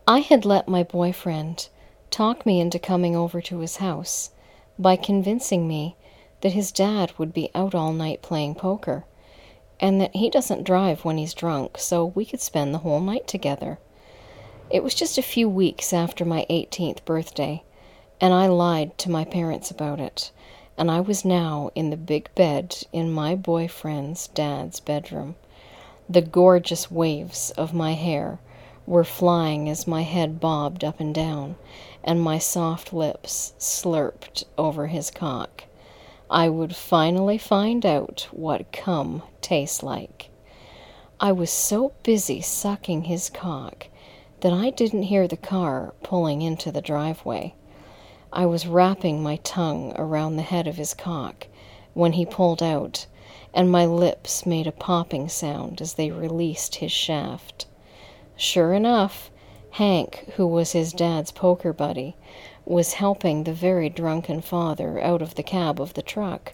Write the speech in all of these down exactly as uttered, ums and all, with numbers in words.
I had let my boyfriend talk me into coming over to his house by convincing me that his dad would be out all night playing poker, and that he doesn't drive when he's drunk, so we could spend the whole night together. It was just a few weeks after my eighteenth birthday, and I lied to my parents about it, and I was now in the big bed in my boyfriend's dad's bedroom. The gorgeous waves of my hair were flying as my head bobbed up and down, and my soft lips slurped over his cock. I would finally find out what cum tastes like. I was so busy sucking his cock that I didn't hear the car pulling into the driveway. I was wrapping my tongue around the head of his cock when he pulled out, and my lips made a popping sound as they released his shaft. Sure enough, Hank, who was his dad's poker buddy, was helping the very drunken father out of the cab of the truck.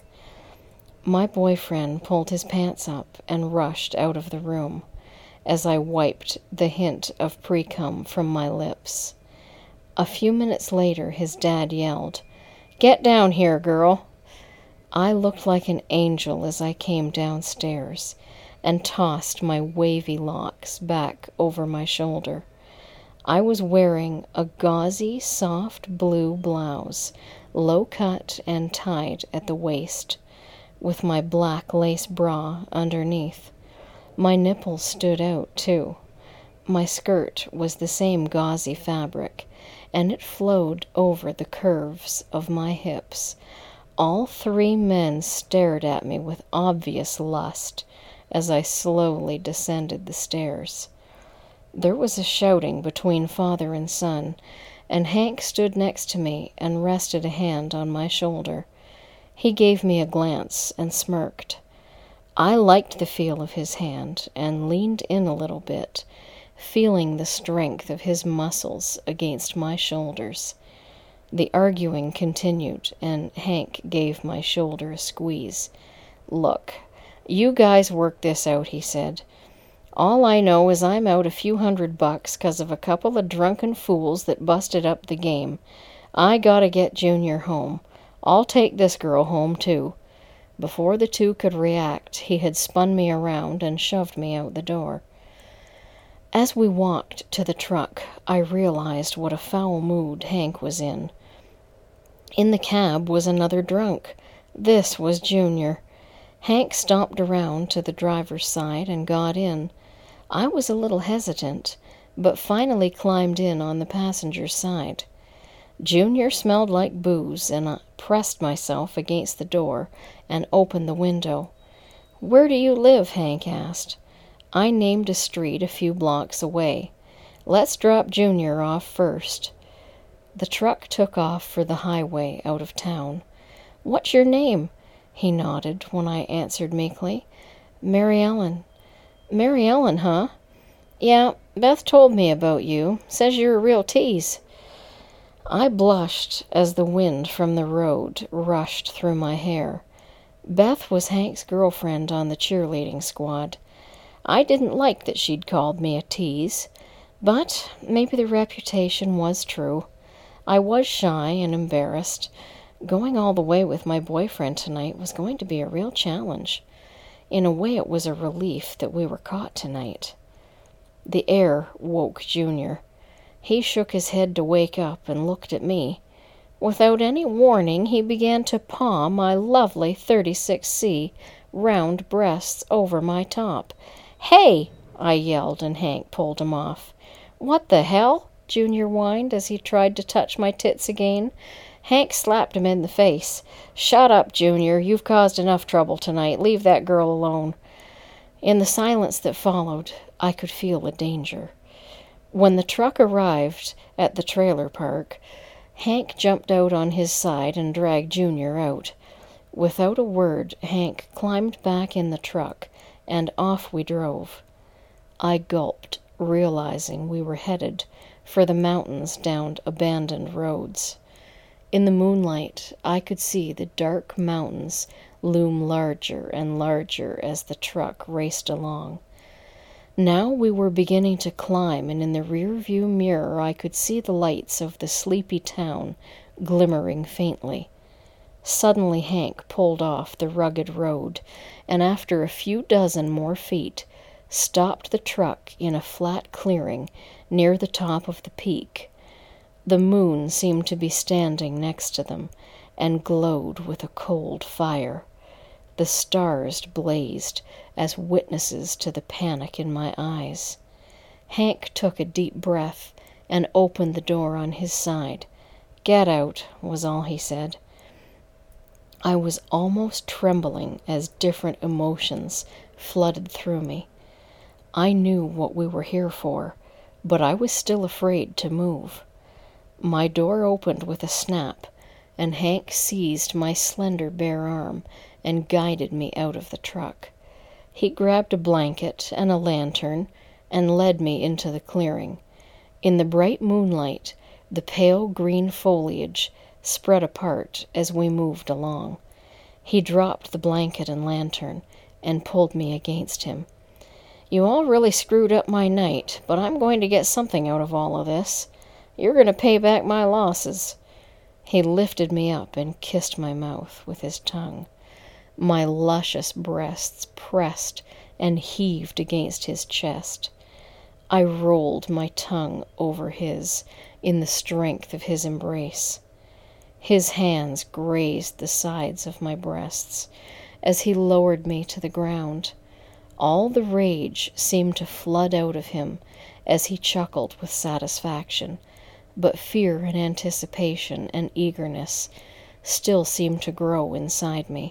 My boyfriend pulled his pants up and rushed out of the room as I wiped the hint of pre-cum from my lips. A few minutes later, his dad yelled, "Get down here, girl." I looked like an angel as I came downstairs and tossed my wavy locks back over my shoulder. I was wearing a gauzy, soft blue blouse, low-cut and tied at the waist, with my black lace bra underneath. My nipples stood out, too. My skirt was the same gauzy fabric, and it flowed over the curves of my hips. All three men stared at me with obvious lust as I slowly descended the stairs. There was a shouting between father and son, and Hank stood next to me and rested a hand on my shoulder. He gave me a glance and smirked. I liked the feel of his hand and leaned in a little bit, feeling the strength of his muscles against my shoulders. The arguing continued, and Hank gave my shoulder a squeeze. "Look, you guys work this out," he said. "All I know is I'm out a few hundred bucks 'cause of a couple of drunken fools that busted up the game. I gotta get Junior home. I'll take this girl home, too." Before the two could react, he had spun me around and shoved me out the door. As we walked to the truck, I realized what a foul mood Hank was in. In the cab was another drunk. This was Junior. Hank stomped around to the driver's side and got in. I was a little hesitant, but finally climbed in on the passenger's side. Junior smelled like booze, and I pressed myself against the door and opened the window. "Where do you live?" Hank asked. I named a street a few blocks away. "Let's drop Junior off first." The truck took off for the highway out of town. "What's your name?" He nodded when I answered meekly. "Mary Ellen." "Mary Ellen, huh? Yeah, Beth told me about you. Says you're a real tease." I blushed as the wind from the road rushed through my hair. Beth was Hank's girlfriend on the cheerleading squad. I didn't like that she'd called me a tease, but maybe the reputation was true. I was shy and embarrassed. Going all the way with my boyfriend tonight was going to be a real challenge. In a way, it was a relief that we were caught tonight. The air woke Junior. He shook his head to wake up and looked at me. Without any warning, he began to paw my lovely thirty-six C round breasts over my top. "Hey!" I yelled, and Hank pulled him off. "What the hell?" Junior whined as he tried to touch my tits again. Hank slapped him in the face. "Shut up, Junior. You've caused enough trouble tonight. Leave that girl alone." In the silence that followed, I could feel a danger. When the truck arrived at the trailer park, Hank jumped out on his side and dragged Junior out. Without a word, Hank climbed back in the truck, and off we drove. I gulped, realizing we were headed for the mountains down abandoned roads. In the moonlight, I could see the dark mountains loom larger and larger as the truck raced along. Now we were beginning to climb, and in the rear-view mirror I could see the lights of the sleepy town glimmering faintly. Suddenly Hank pulled off the rugged road, and after a few dozen more feet, stopped the truck in a flat clearing near the top of the peak. The moon seemed to be standing next to them, and glowed with a cold fire. The stars blazed as witnesses to the panic in my eyes. Hank took a deep breath and opened the door on his side. "Get out," was all he said. I was almost trembling as different emotions flooded through me. I knew what we were here for, but I was still afraid to move. My door opened with a snap, and Hank seized my slender bare arm and guided me out of the truck. He grabbed a blanket and a lantern and led me into the clearing. In the bright moonlight, the pale green foliage spread apart as we moved along. He dropped the blanket and lantern and pulled me against him. "You all really screwed up my night, but I'm going to get something out of all of this. You're going to pay back my losses." He lifted me up and kissed my mouth with his tongue. My luscious breasts pressed and heaved against his chest. I rolled my tongue over his in the strength of his embrace. His hands grazed the sides of my breasts as he lowered me to the ground. All the rage seemed to flood out of him as he chuckled with satisfaction, but fear and anticipation and eagerness still seemed to grow inside me.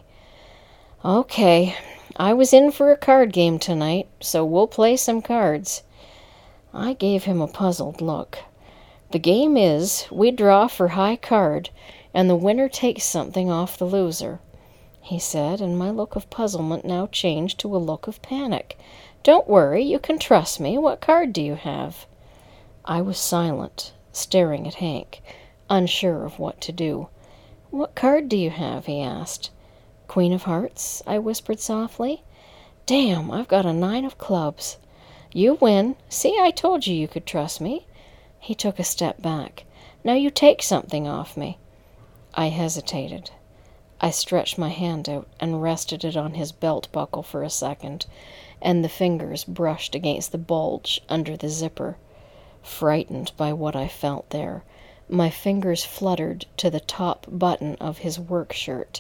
"Okay, I was in for a card game tonight, so we'll play some cards." I gave him a puzzled look. "The game is, we draw for high card, and the winner takes something off the loser," he said, and my look of puzzlement now changed to a look of panic. "Don't worry, you can trust me. What card do you have?" I was silent, staring at Hank, unsure of what to do. "What card do you have?" he asked. "Queen of Hearts," I whispered softly. "Damn, I've got a nine of clubs." "You win. See, I told you you could trust me." He took a step back. "Now you take something off me." I hesitated. I stretched my hand out and rested it on his belt buckle for a second, and the fingers brushed against the bulge under the zipper. Frightened by what I felt there, my fingers fluttered to the top button of his work shirt.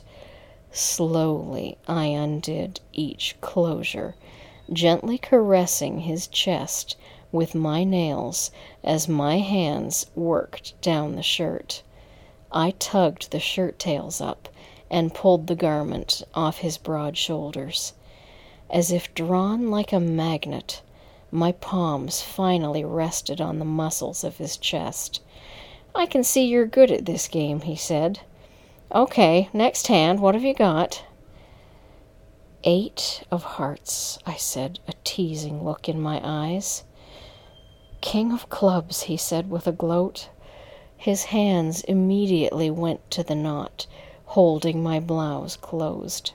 Slowly I undid each closure, gently caressing his chest with my nails as my hands worked down the shirt. I tugged the shirt tails up and pulled the garment off his broad shoulders. As if drawn like a magnet, my palms finally rested on the muscles of his chest. "I can see you're good at this game," he said. "Okay, next hand, what have you got?" "Eight of hearts," I said, a teasing look in my eyes. "King of clubs," he said with a gloat. His hands immediately went to the knot, holding my blouse closed.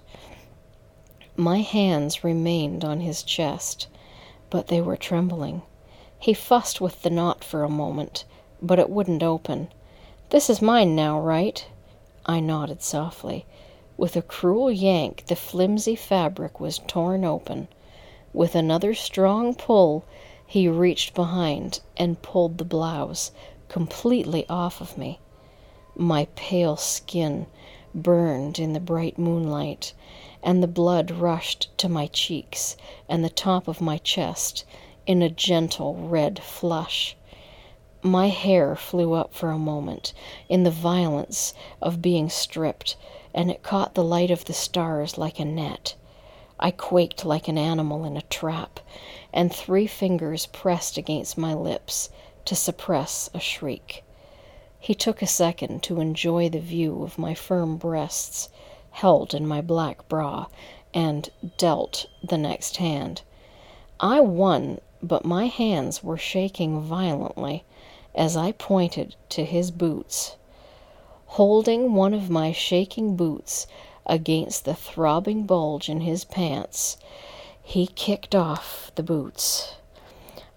My hands remained on his chest, but they were trembling. He fussed with the knot for a moment, but it wouldn't open. "This is mine now, right?" I nodded softly. With a cruel yank, the flimsy fabric was torn open. With another strong pull, he reached behind and pulled the blouse completely off of me. My pale skin burned in the bright moonlight, and the blood rushed to my cheeks and the top of my chest in a gentle red flush. My hair flew up for a moment in the violence of being stripped, and it caught the light of the stars like a net. I quaked like an animal in a trap, and three fingers pressed against my lips to suppress a shriek. He took a second to enjoy the view of my firm breasts held in my black bra, and dealt the next hand. I won, but my hands were shaking violently as I pointed to his boots. Holding one of my shaking boots against the throbbing bulge in his pants, he kicked off the boots.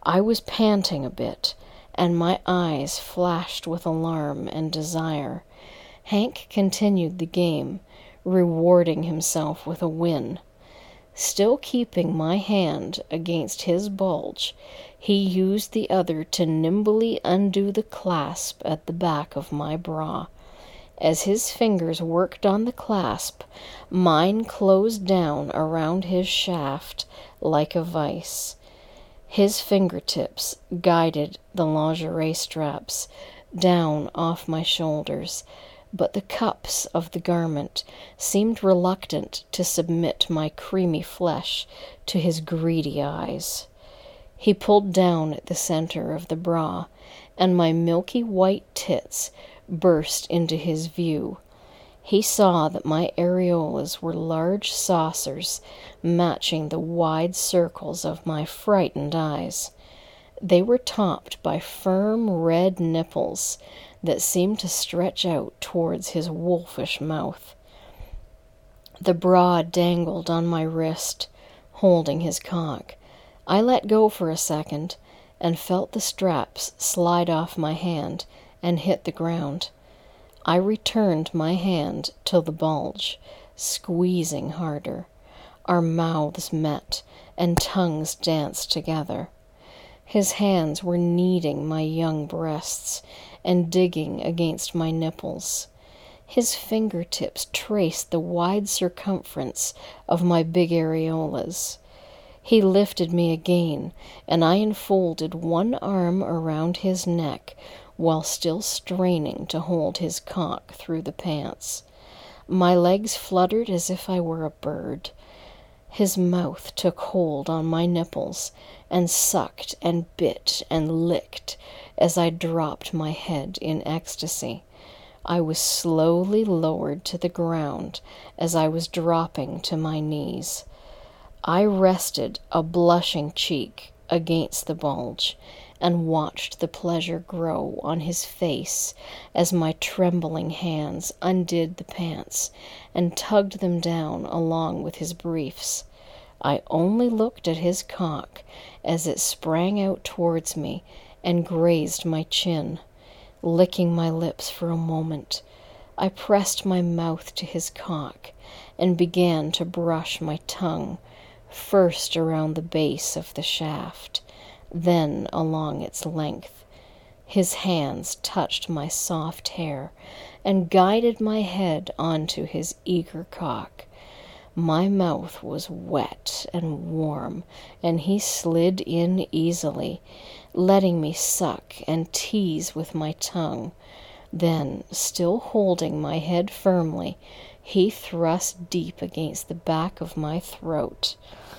I was panting a bit, and my eyes flashed with alarm and desire. Hank continued the game, rewarding himself with a win. Still keeping my hand against his bulge, he used the other to nimbly undo the clasp at the back of my bra. As his fingers worked on the clasp, mine closed down around his shaft like a vice. His fingertips guided the lingerie straps down off my shoulders, but the cups of the garment seemed reluctant to submit my creamy flesh to his greedy eyes. He pulled down at the center of the bra, and my milky white tits burst into his view. He saw that my areolas were large saucers, matching the wide circles of my frightened eyes. They were topped by firm red nipples that seemed to stretch out towards his wolfish mouth. The bra dangled on my wrist, holding his cock. I let go for a second, and felt the straps slide off my hand and hit the ground. I returned my hand to the bulge, squeezing harder. Our mouths met, and tongues danced together. His hands were kneading my young breasts and digging against my nipples. His fingertips traced the wide circumference of my big areolas. He lifted me again, and I enfolded one arm around his neck while still straining to hold his cock through the pants. My legs fluttered as if I were a bird. His mouth took hold on my nipples and sucked and bit and licked as I dropped my head in ecstasy. I was slowly lowered to the ground as I was dropping to my knees. I rested a blushing cheek against the bulge and watched the pleasure grow on his face as my trembling hands undid the pants and tugged them down along with his briefs. I only looked at his cock as it sprang out towards me and grazed my chin. Licking my lips for a moment, I pressed my mouth to his cock and began to brush my tongue, first around the base of the shaft, then along its length. His hands touched my soft hair and guided my head onto his eager cock. My mouth was wet and warm, and he slid in easily, letting me suck and tease with my tongue. Then, still holding my head firmly, he thrust deep against the back of my throat.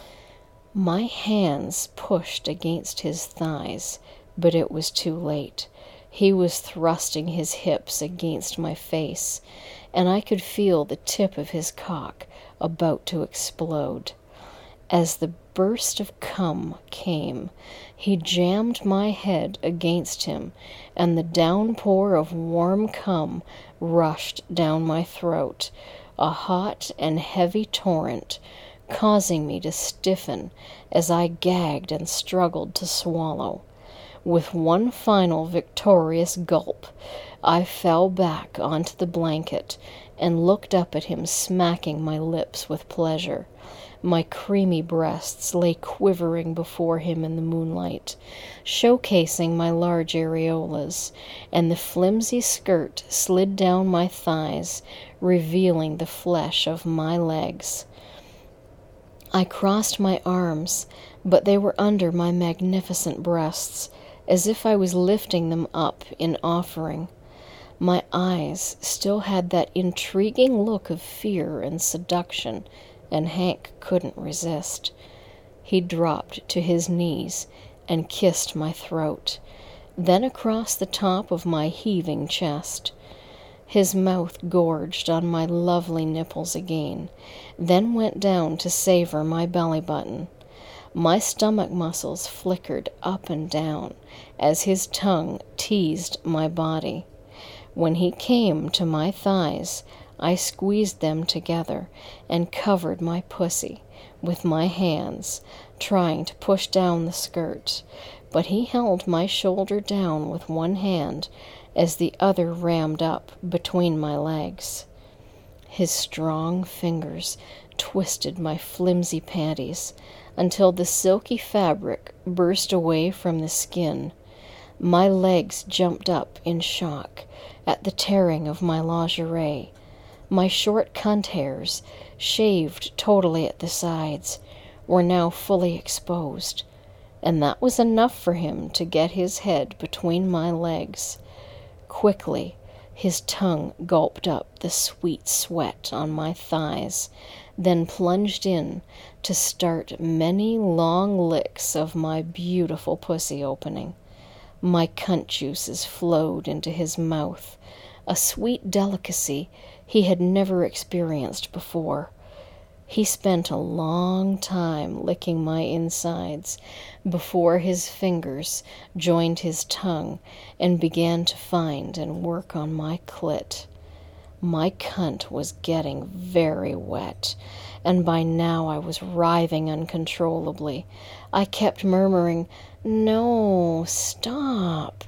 My hands pushed against his thighs, but it was too late. He was thrusting his hips against my face, and I could feel the tip of his cock about to explode. As the burst of cum came, he jammed my head against him, and the downpour of warm cum rushed down my throat, a hot and heavy torrent, causing me to stiffen as I gagged and struggled to swallow. With one final victorious gulp, I fell back onto the blanket and looked up at him, smacking my lips with pleasure. My creamy breasts lay quivering before him in the moonlight, showcasing my large areolas, and the flimsy skirt slid down my thighs, revealing the flesh of my legs. I crossed my arms, but they were under my magnificent breasts, as if I was lifting them up in offering. My eyes still had that intriguing look of fear and seduction, and Hank couldn't resist. He dropped to his knees and kissed my throat, then across the top of my heaving chest. His mouth gorged on my lovely nipples again, then went down to savor my belly button. My stomach muscles flickered up and down as his tongue teased my body. When he came to my thighs, I squeezed them together and covered my pussy with my hands, trying to push down the skirt, but he held my shoulder down with one hand as the other rammed up between my legs. His strong fingers twisted my flimsy panties until the silky fabric burst away from the skin. My legs jumped up in shock at the tearing of my lingerie. My short cunt hairs, shaved totally at the sides, were now fully exposed, and that was enough for him to get his head between my legs. Quickly, his tongue gulped up the sweet sweat on my thighs, then plunged in to start many long licks of my beautiful pussy opening. My cunt juices flowed into his mouth, a sweet delicacy he had never experienced before. He spent a long time licking my insides before his fingers joined his tongue and began to find and work on my clit. My cunt was getting very wet, and by now I was writhing uncontrollably. I kept murmuring, "No, stop,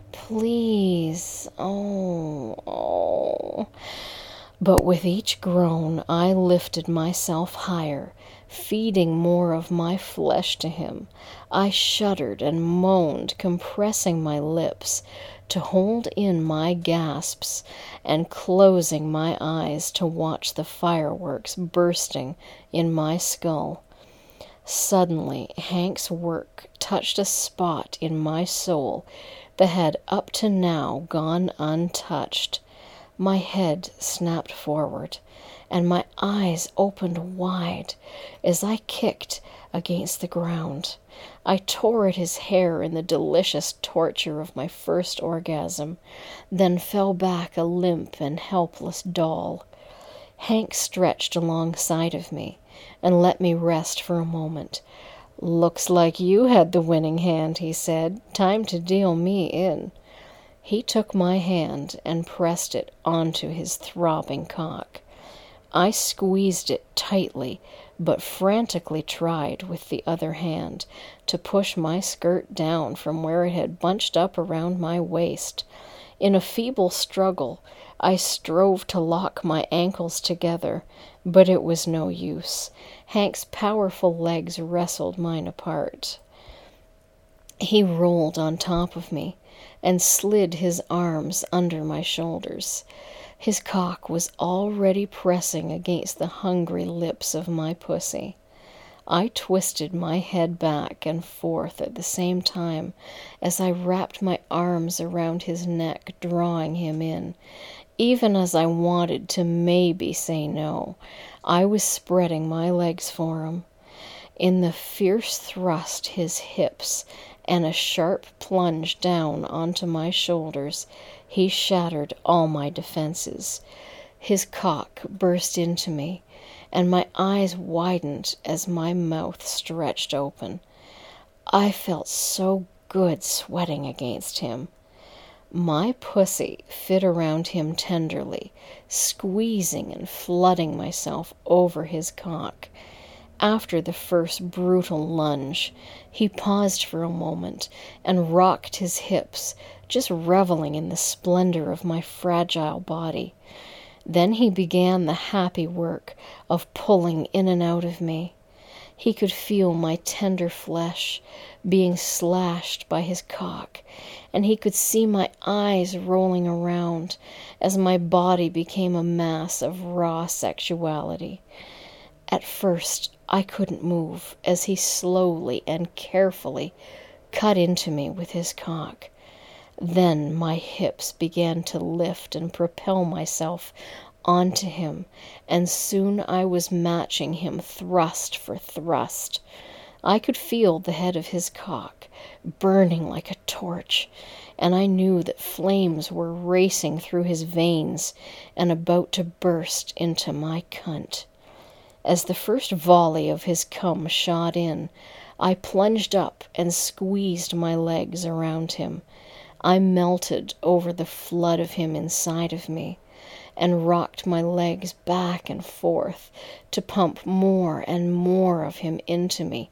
please, oh, oh." But with each groan, I lifted myself higher, feeding more of my flesh to him. I shuddered and moaned, compressing my lips to hold in my gasps and closing my eyes to watch the fireworks bursting in my skull. Suddenly, Hank's work touched a spot in my soul that had up to now gone untouched. My head snapped forward, and my eyes opened wide as I kicked against the ground. I tore at his hair in the delicious torture of my first orgasm, then fell back a limp and helpless doll. Hank stretched alongside of me and let me rest for a moment. "Looks like you had the winning hand," he said. "Time to deal me in." He took my hand and pressed it onto his throbbing cock. I squeezed it tightly, but frantically tried with the other hand to push my skirt down from where it had bunched up around my waist. In a feeble struggle, I strove to lock my ankles together, but it was no use. Hank's powerful legs wrestled mine apart. He rolled on top of me and slid his arms under my shoulders. His cock was already pressing against the hungry lips of my pussy. I twisted my head back and forth at the same time as I wrapped my arms around his neck, drawing him in. Even as I wanted to maybe say no, I was spreading my legs for him. In the fierce thrust, his hips and a sharp plunge down onto my shoulders, he shattered all my defenses. His cock burst into me, and my eyes widened as my mouth stretched open. I felt so good sweating against him. My pussy fit around him tenderly, squeezing and flooding myself over his cock. After the first brutal lunge, he paused for a moment and rocked his hips, just reveling in the splendor of my fragile body. Then he began the happy work of pulling in and out of me. He could feel my tender flesh being slashed by his cock, and he could see my eyes rolling around as my body became a mass of raw sexuality. At first, I couldn't move as he slowly and carefully cut into me with his cock. Then my hips began to lift and propel myself onto him, and soon I was matching him thrust for thrust. I could feel the head of his cock burning like a torch, and I knew that flames were racing through his veins and about to burst into my cunt. As the first volley of his cum shot in, I plunged up and squeezed my legs around him. I melted over the flood of him inside of me and rocked my legs back and forth to pump more and more of him into me.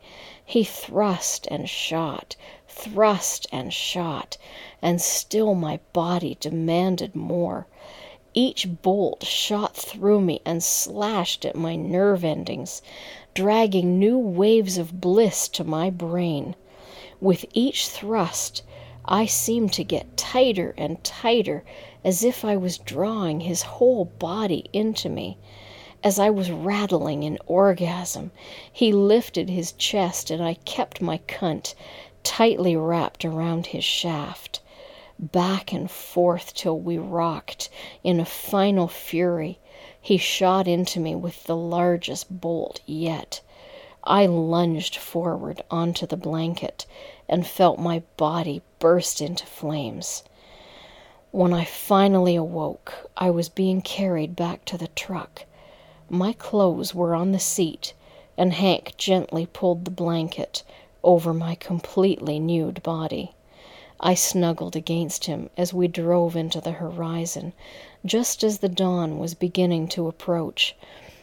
He thrust and shot, thrust and shot, and still my body demanded more. Each bolt shot through me and slashed at my nerve endings, dragging new waves of bliss to my brain. With each thrust, I seemed to get tighter and tighter, as if I was drawing his whole body into me. As I was rattling in orgasm, he lifted his chest, and I kept my cunt tightly wrapped around his shaft. Back and forth till we rocked in a final fury. He shot into me with the largest bolt yet. I lunged forward onto the blanket and felt my body burst into flames. When I finally awoke, I was being carried back to the truck. My clothes were on the seat, and Hank gently pulled the blanket over my completely nude body. I snuggled against him as we drove into the horizon, just as the dawn was beginning to approach.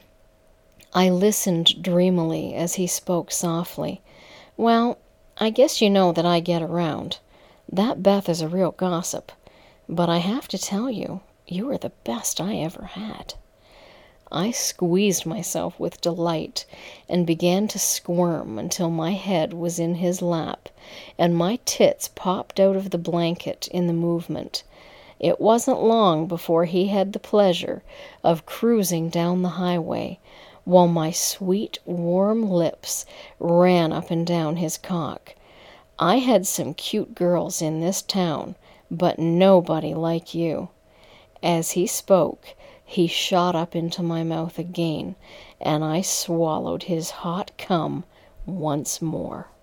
I listened dreamily as he spoke softly. "Well, I guess you know that I get around. That Beth is a real gossip. But I have to tell you, you are the best I ever had." I squeezed myself with delight and began to squirm until my head was in his lap and my tits popped out of the blanket in the movement. It wasn't long before he had the pleasure of cruising down the highway, while my sweet, warm lips ran up and down his cock. I had some cute girls in this town, but nobody like you. As he spoke, he shot up into my mouth again, and I swallowed his hot cum once more.